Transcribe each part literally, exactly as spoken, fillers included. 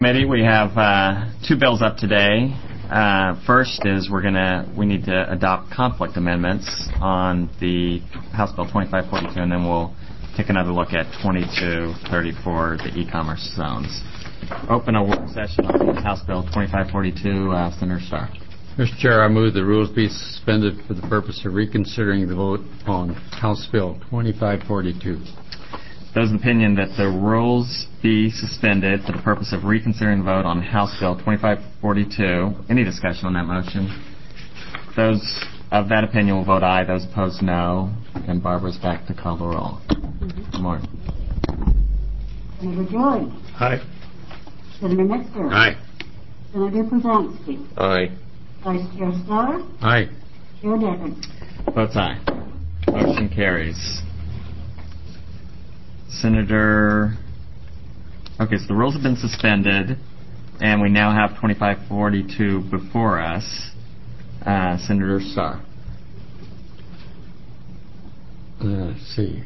Committee, we have uh, two bills up today. Uh, first is we're gonna we need to adopt conflict amendments on the House Bill twenty-five forty-two, and then we'll take another look at twenty-two thirty-four, the e-commerce zones. Open a work session on House Bill twenty-five forty-two. Uh, Senator Starr. Mister Chair, I move the rules be suspended for the purpose of reconsidering the vote on House Bill twenty-five forty-two. Those in opinion that the rules be suspended for the purpose of reconsidering the vote on House Bill twenty-five forty-two. Any discussion on that motion? Those of that opinion will vote aye. Those opposed, no. And Barbara's back to call the roll. Good morning. Senator George. Aye. Senator Metzger. Aye. Senator Puzanski. Aye. Vice Chair Starr. Aye. Chair Decker. Votes aye. Motion carries. Senator, okay, so the rules have been suspended, and we now have twenty-five forty-two before us. Uh, Senator Starr. Uh, let's see.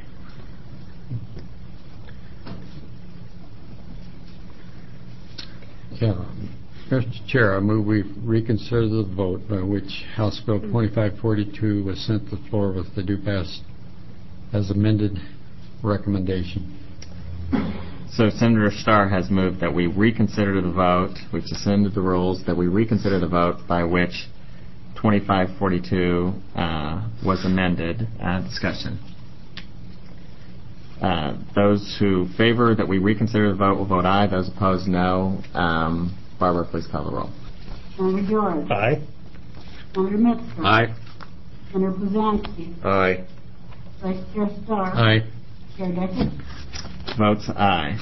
Yeah. Mister Chair, I move we reconsider the vote by which House Bill twenty-five forty-two was sent to the floor with the due pass as amended recommendation. So Senator Starr has moved that we reconsider the vote. We've suspended the rules, that we reconsider the vote by which twenty-five forty-two uh, was amended. Uh, discussion. Uh, those who favor that we reconsider the vote will vote aye. Those opposed, no. Um, Barbara, please call the roll. Senator George. Aye. Senator Metzger. Aye. Senator Puzanski. Aye. Vice Chair Starr. Aye. Chair Decker. Votes aye.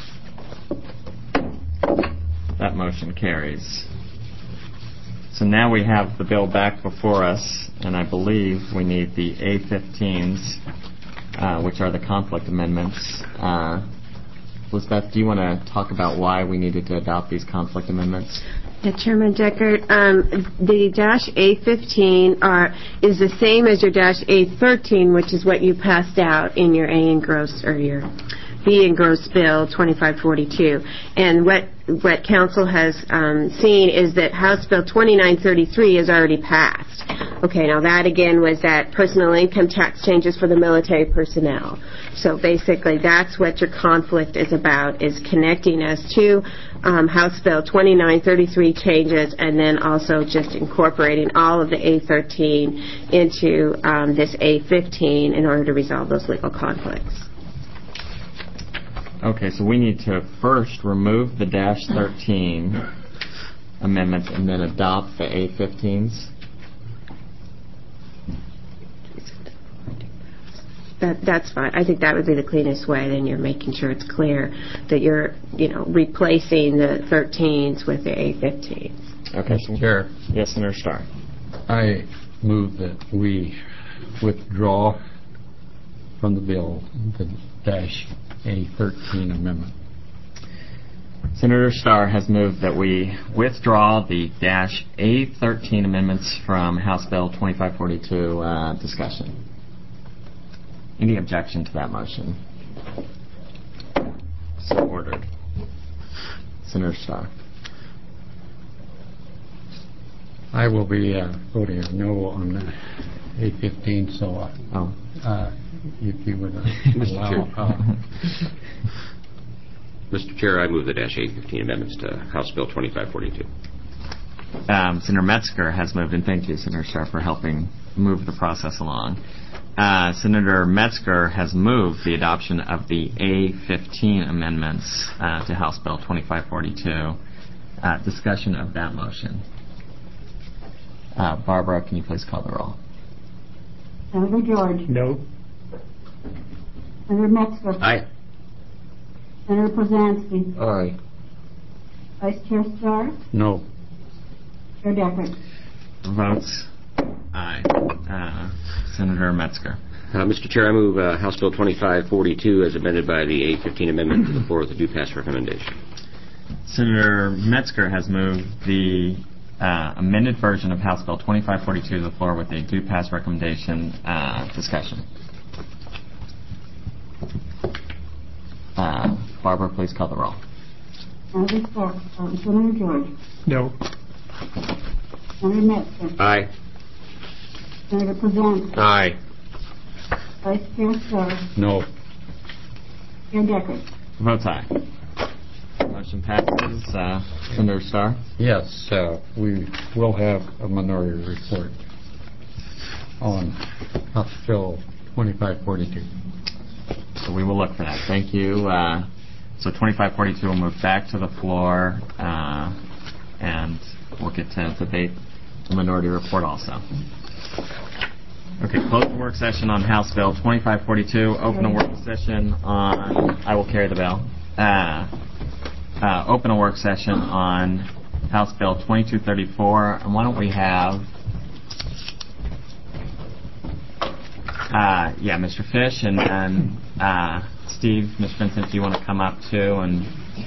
That motion carries. So now we have the bill back before us, and I believe we need the A fifteens, uh, which are the conflict amendments. Uh, Elizabeth, do you want to talk about why we needed to adopt these conflict amendments? Yeah, Chairman Deckert, um, the dash A fifteen are, is the same as your dash A thirteen, which is what you passed out in your A engrossed or your B engrossed bill twenty-five forty-two. And what what council has um, seen is that House Bill twenty-nine thirty-three is already passed. Okay, now that again was that personal income tax changes for the military personnel. So basically that's what your conflict is about, is connecting us to um, House Bill twenty-nine thirty-three changes, and then also just incorporating all of the A thirteen into um, this A fifteen in order to resolve those legal conflicts. Okay, so we need to first remove the dash thirteen amendments and then adopt the A fifteens. That, that's fine. I think that would be the cleanest way. Then you're making sure it's clear that you're, you know, replacing the thirteens with the A fifteens. Okay, Mister Chair. Yes, Senator Starr. I move that we withdraw from the bill the dash A thirteen amendment. Senator Starr has moved that we withdraw the dash A thirteen amendments from House Bill twenty-five forty-two uh, discussion. Any objection to that motion? So ordered. Senator Starr. I will be uh, voting no on uh, A fifteen, so uh, Oh. uh, if you would uh, Mister allow... Chair. Uh, Mister Chair, I move the dash A fifteen amendments to House Bill twenty-five forty-two. Um, Senator Metzger has moved, and thank you, Senator Starr, for helping move the process along. Uh, Senator Metzger has moved the adoption of the A fifteen amendments uh, to House Bill twenty-five forty-two. Uh, discussion of that motion. Uh, Barbara, can you please call the roll? Senator George. no. Senator Metzger. Aye. Senator Puzanski. Aye. Vice Chair Starr. No. Chair Decker. Votes aye. Uh, Senator Metzger. Uh, Mister Chair, I move uh, House Bill twenty-five forty-two as amended by the A fifteen amendment to the floor with a due pass recommendation. Senator Metzger has moved the uh, amended version of House Bill twenty-five forty-two to the floor with a due pass recommendation. Uh, discussion. Uh, Barbara, please call the roll. Senator Stark, uh, Senator George, No. Senator Metzger, Aye. Senator Polanski, Aye. Vice Chair Starr, No. Chair Decker. Votes aye. Motion passes. Uh, Senator Starr? Yes, uh, we will have a minority report on House Bill twenty-five forty-two. So we will look for that. Thank you. Uh, so twenty-five forty-two will move back to the floor, uh, and we'll get to debate the minority report also. Okay, close the work session on House Bill twenty-five forty-two. Open a work session on, I will carry the bill. Uh, uh, open a work session on House Bill twenty-two thirty-four. And why don't we have, uh, yeah, Mister Fish and then uh, Steve, Mister Vincent, do you want to come up too? And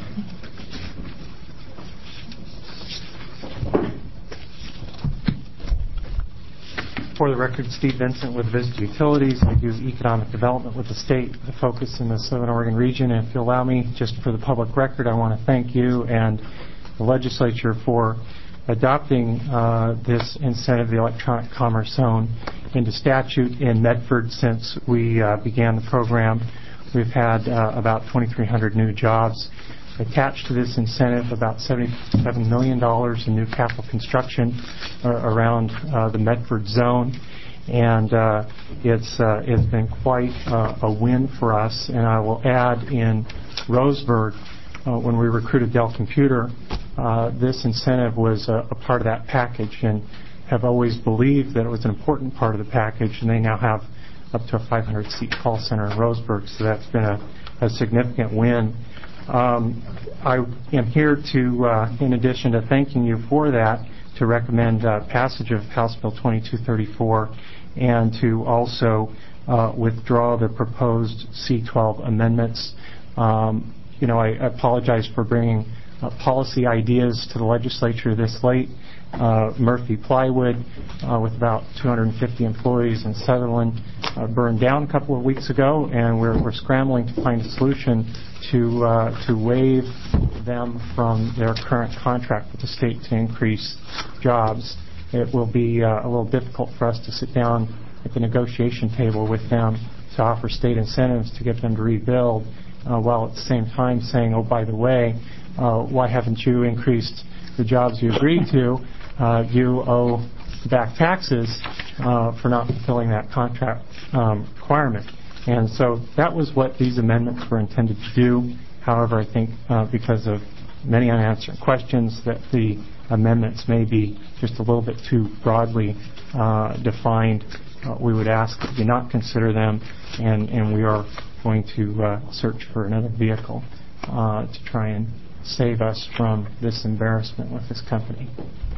For the record, Steve Vincent with Visit Utilities. I do economic development with the state, the focus in the Southern Oregon region. And if you'll allow me, just for the public record, I want to thank you and the legislature for adopting uh, this incentive, the electronic commerce zone, into statute in Medford since we uh, began the program. We've had uh, about twenty-three hundred new jobs. Attached to this incentive, about seventy-seven million dollars in new capital construction uh, around uh, the Medford zone. And uh, it's, uh, it's been quite uh, a win for us. And I will add, in Roseburg, uh, when we recruited Dell Computer, uh, this incentive was a, a part of that package, and have always believed that it was an important part of the package. And they now have up to a five hundred seat call center in Roseburg, so that's been a, a significant win. Um, I am here to, uh, in addition to thanking you for that, to recommend uh, passage of House Bill twenty-two thirty-four and to also uh, withdraw the proposed C twelve amendments. Um, you know, I, I apologize for bringing uh, policy ideas to the legislature this late. Uh, Murphy Plywood, uh, with about two hundred fifty employees in Sutherland, uh, burned down a couple of weeks ago, and we're, we're scrambling to find a solution to uh, to waive them from their current contract with the state to increase jobs. It will be uh, a little difficult for us to sit down at the negotiation table with them to offer state incentives to get them to rebuild, uh, while at the same time saying, oh, by the way, uh, why haven't you increased the jobs you agreed to? Uh, you owe back taxes uh, for not fulfilling that contract um, requirement. And so that was what these amendments were intended to do. However, I think uh, because of many unanswered questions that the amendments may be just a little bit too broadly uh, defined, uh, we would ask that you not consider them, and, and we are going to uh, search for another vehicle uh, to try and save us from this embarrassment with this company.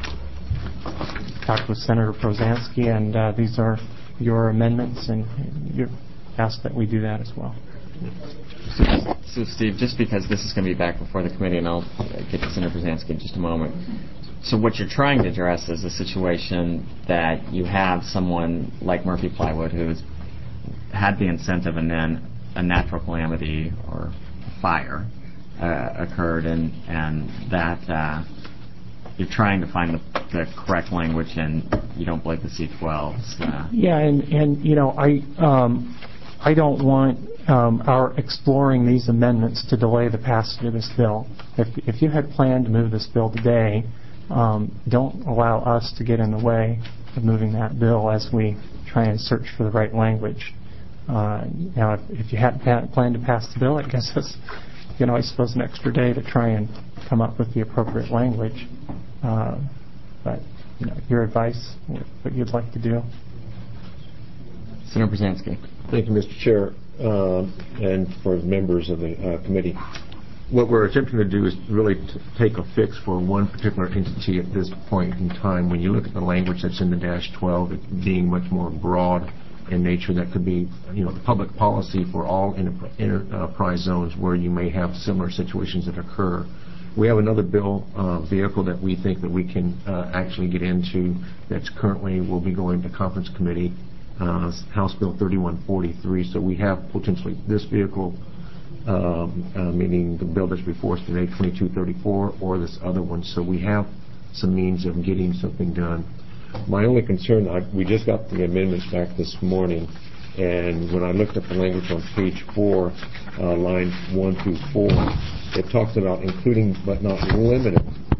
Talked with Senator Polanski, and uh, these are your amendments, and you ask that we do that as well. So, so, Steve, just because this is going to be back before the committee, and I'll get to Senator Brzezinski in just a moment. So what you're trying to address is a situation that you have someone like Murphy Plywood who's had the incentive, and then a natural calamity or fire uh, occurred, and, and that uh, you're trying to find the, the correct language, and you don't believe the C twelves. Uh, yeah, and, and you know, I um, I don't want um, our exploring these amendments to delay the passage of this bill. If, if you had planned to move this bill today, um, don't allow us to get in the way of moving that bill as we try and search for the right language. Uh, now, if, if you hadn't planned to pass the bill, I guess it's, you know, I suppose an extra day to try and come up with the appropriate language. Uh, but, you know, your advice, what you'd like to do. Senator Brzezinski. Thank you, Mister Chair, uh, and for the members of the uh, committee. What we're attempting to do is really to take a fix for one particular entity at this point in time. When you look at the language that's in the dash twelve, it being much more broad in nature, that could be, you know, the public policy for all enterprise zones where you may have similar situations that occur. We have another bill uh, vehicle that we think that we can uh, actually get into that's currently will be going to conference committee, uh, House Bill thirty-one forty-three. So we have potentially this vehicle um, uh, meaning the bill that's before us today, twenty-two thirty-four, or this other one. So we have some means of getting something done. My only concern, I, we just got the amendments back this morning, and when I looked at the language on page four, uh, lines one through four, it talks about including but not limited.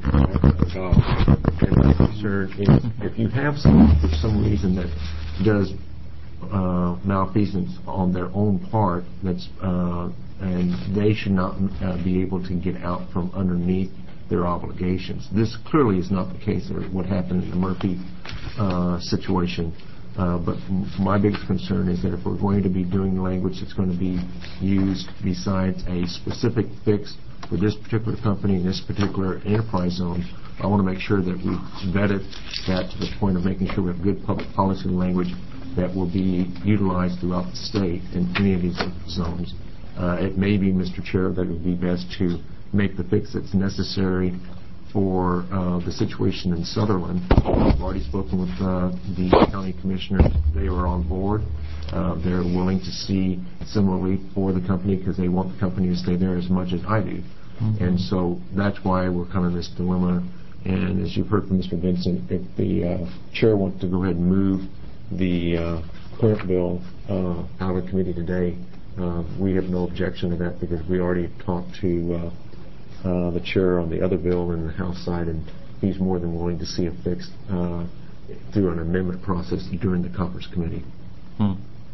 And my concern is if you have someone for some reason that does uh, malfeasance on their own part, that's uh, and they should not uh, be able to get out from underneath their obligations. This clearly is not the case of what happened in the Murphy uh, situation. Uh, but m- my biggest concern is that if we're going to be doing language that's going to be used besides a specific fix for this particular company in this particular enterprise zone, I want to make sure that we vetted that to the point of making sure we have good public policy language that will be utilized throughout the state in any of these zones. Uh, it may be, Mister Chair, that it would be best to make the fix that's necessary for uh, the situation in Sutherland. I've already spoken with uh, the county commissioners. They were on board. Uh, they're willing to see similarly for the company because they want the company to stay there as much as I do. Mm-hmm. And so that's why we're kind of in this dilemma. And as you've heard from Mister Vincent, if the uh, chair wants to go ahead and move the uh, current bill uh, out of committee today, uh, we have no objection to that because we already talked to uh, Uh, the chair on the other bill in the House side, and he's more than willing to see it fixed uh, through an amendment process during the Conference Committee. Hmm.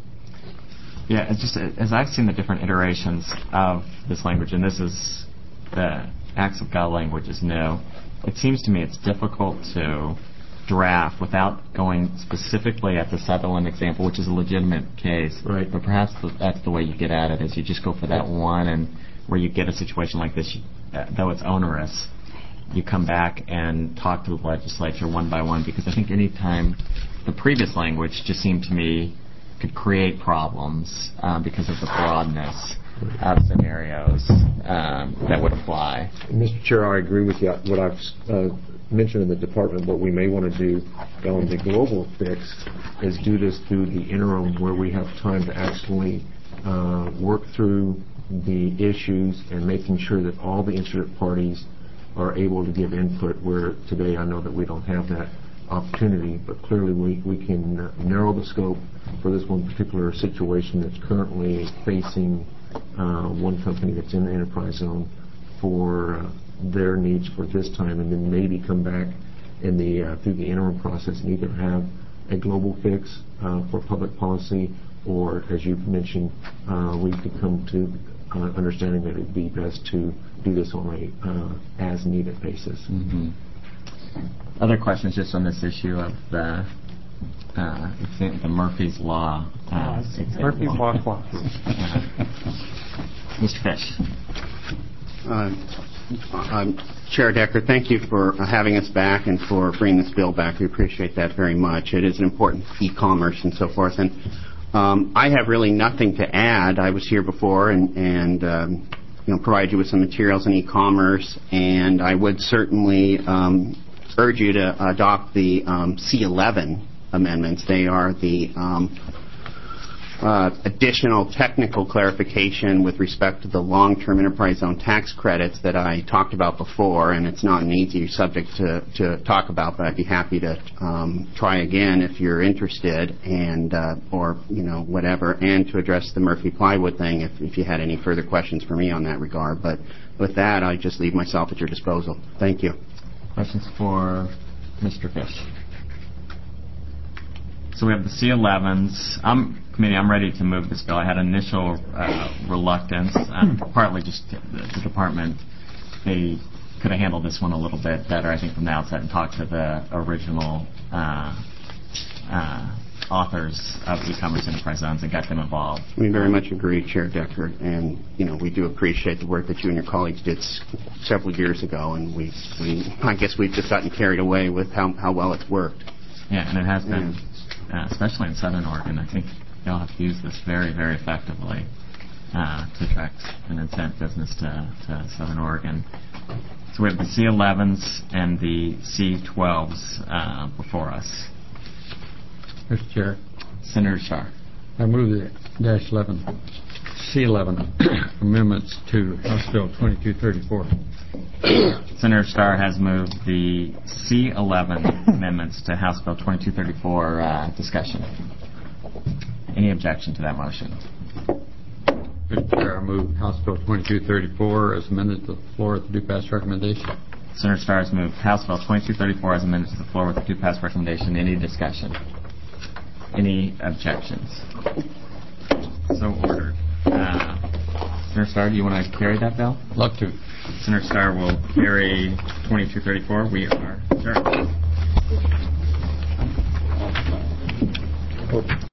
Yeah, it's just as I've seen the different iterations of this language, and this is the acts of God language is new, it seems to me it's difficult to draft without going specifically at the Sutherland example, which is a legitimate case. Right. But perhaps that's the way you get at it, is you just go for that one, and where you get a situation like this, you, Uh, though it's onerous, you come back and talk to the legislature one by one, because I think any time the previous language just seemed to me could create problems um, because of the broadness of scenarios um, that would apply. Mister Chair, I agree with you. What I've uh, mentioned in the department, what we may want to do on the global fix is do this through the interim where we have time to actually uh, work through the issues and making sure that all the interested parties are able to give input, where today I know that we don't have that opportunity, but clearly we, we can uh, narrow the scope for this one particular situation that's currently facing uh, one company that's in the enterprise zone for uh, their needs for this time, and then maybe come back in the uh, through the interim process and either have a global fix uh, for public policy, or, as you've mentioned, uh, we could come to uh, understanding that it would be best to do this on a uh, as-needed basis. Mm-hmm. Other questions just on this issue of the uh, the Murphy's Law. Uh, Murphy's Law clause. uh, Mister Fish. Uh, um, Chair Decker, thank you for having us back and for bringing this bill back. We appreciate that very much. It is an important e-commerce and so forth. And Um, I have really nothing to add. I was here before and, and um, you know, provided you with some materials in e-commerce, and I would certainly um, urge you to adopt the um, C eleven amendments. They are the um, uh, additional technical clarification with respect to the long-term enterprise zone tax credits that I talked about before, and it's not an easy subject to, to talk about, but I'd be happy to um, try again if you're interested, and uh, or you know whatever, and to address the Murphy plywood thing if, if you had any further questions for me on that regard. But with that, I just leave myself at your disposal. Thank you. Questions for Mister Fish? So we have the C elevens. I'm committee. I'm ready to move this bill. I had initial uh, reluctance, uh, partly just the, the department. They could have handled this one a little bit better, I think, from the outset, and talked to the original uh, uh, authors of e-commerce enterprise zones and got them involved. We very much agree, Chair Decker, and you know we do appreciate the work that you and your colleagues did s- several years ago, and we, we I guess we've just gotten carried away with how how well it's worked. Yeah, and it has been, yeah. uh, especially in Southern Oregon. I think they'll have to use this very, very effectively uh, to attract and incent business to, to Southern Oregon. So we have the C elevens and the C twelves uh, before us. Mister Chair. Senator Shar. I move the dash eleven. C eleven, amendments to House Bill twenty-two thirty-four. Senator Starr has moved the C eleven amendments to House Bill twenty-two thirty-four uh, discussion. Any objection to that motion? Mister Chair, I move House Bill twenty-two thirty-four as amended to the floor with the due pass recommendation. Senator Starr has moved House Bill twenty-two thirty-four as amended to the floor with the due pass recommendation. Any discussion? Any objections? So ordered. Uh, Senator Starr, do you want to carry that bill? Love to. Senator Starr will carry twenty-two thirty-four. We are adjourned.